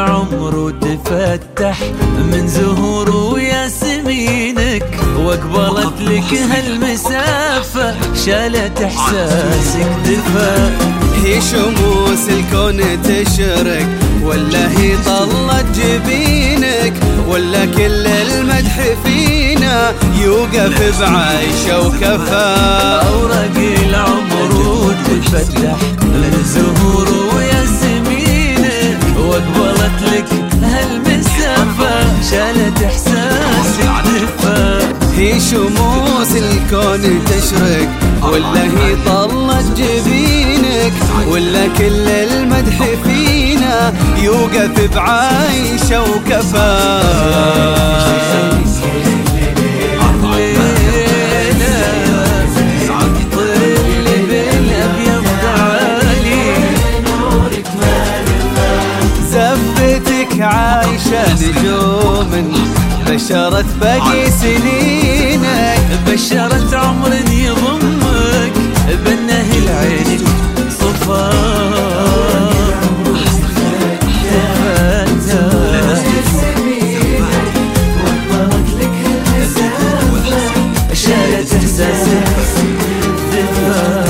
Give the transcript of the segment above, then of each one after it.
العمر وتفتح من زهور وياسمينك، واقبلت لك هالمسافة شالت احساسك دفا. هي شموس الكون تشرق ولا هي طلت جبينك، ولا كل المدح فينا يوقف بعيشه وكفى. اوراق العمر وتفتح من زهور وياسمينك، واقبلت لك هالمسافة شالت احساسك دفا. هي شموس الكون تشرق ولا هي طلت جبينك، ولا كل المدح فينا يوقف بعيشه وكفى. زفتك عايشة نجوم بشرت باقي سنينك، بشرت عمر يضمك بالنهل عينك صفار. شالت احساسك دفا.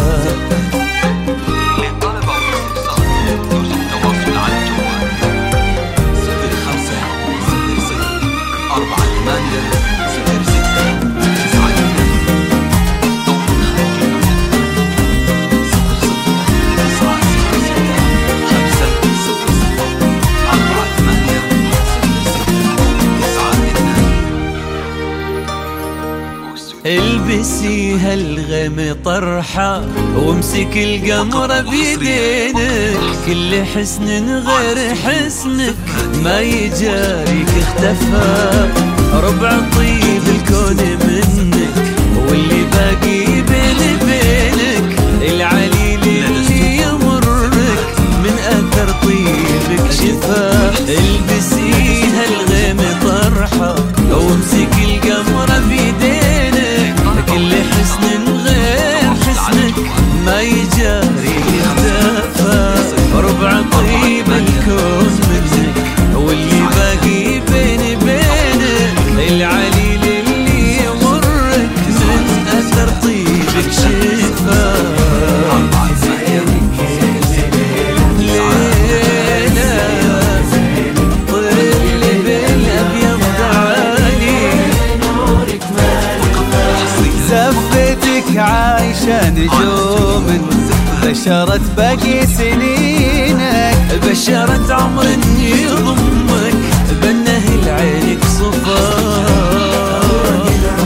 البسي هالغم طرحة وامسك القمر بيدينك، كل حسن غير حسنك ما يجاريك اختفى. ربع طيب الكون منك واللي باقي بينك، العليل اللي يمرك من اثر طيبك شفا. البسي هالغم طرحة وامسك القمر بيدينك، كل حسن غير حسنك ما يجاري اختفى. ربع طيب الكون منك واللي باقي بينك، العليل اللي يمرك من اثر طيبك شفا. عايشة نجوم بشرت باقي سنينك، بشرت عمر يضمك بالنهل عينك صفار.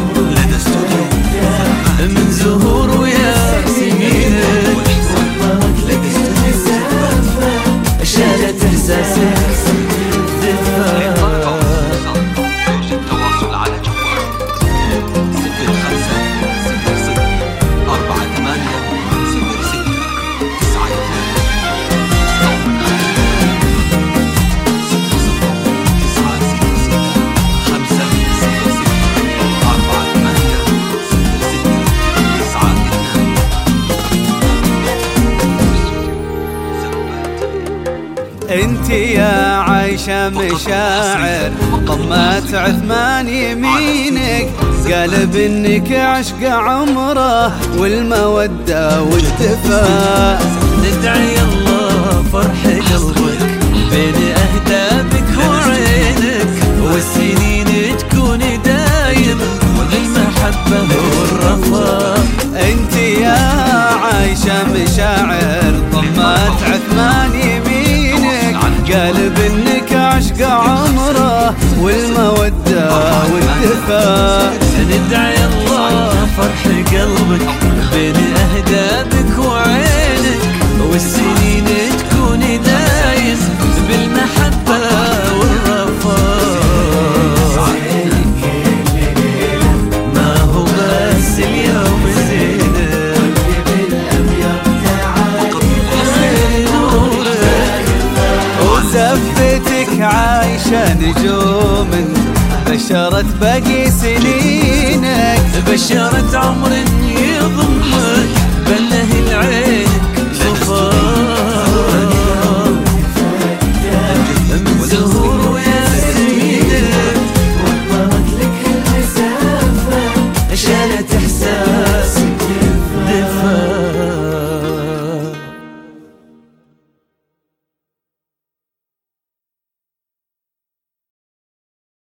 من زهور وياسمينك شالت احساسك دفا. انت يا عايشة مشاعر ضمت عثمان يمينك، قالب انك عشق عمره والمودة والدفا. ندعي الله فرح قلبك بين اهدابك وعينك، والسنين تكون دايم بالمحبة والرفاق. انت يا عايشة مشاعر ضمت عثمان يمينك، قالب انك عشق عمره والمودة والدفا. ندعي الله فرح قلبك بين اهدابك وعينك، والسنين تكون دايم بالمحبة والرفاق. ما هو بس اليوم زينة وزفتك عايشة نجوم بشرت باقي سنينك، بشرت عمر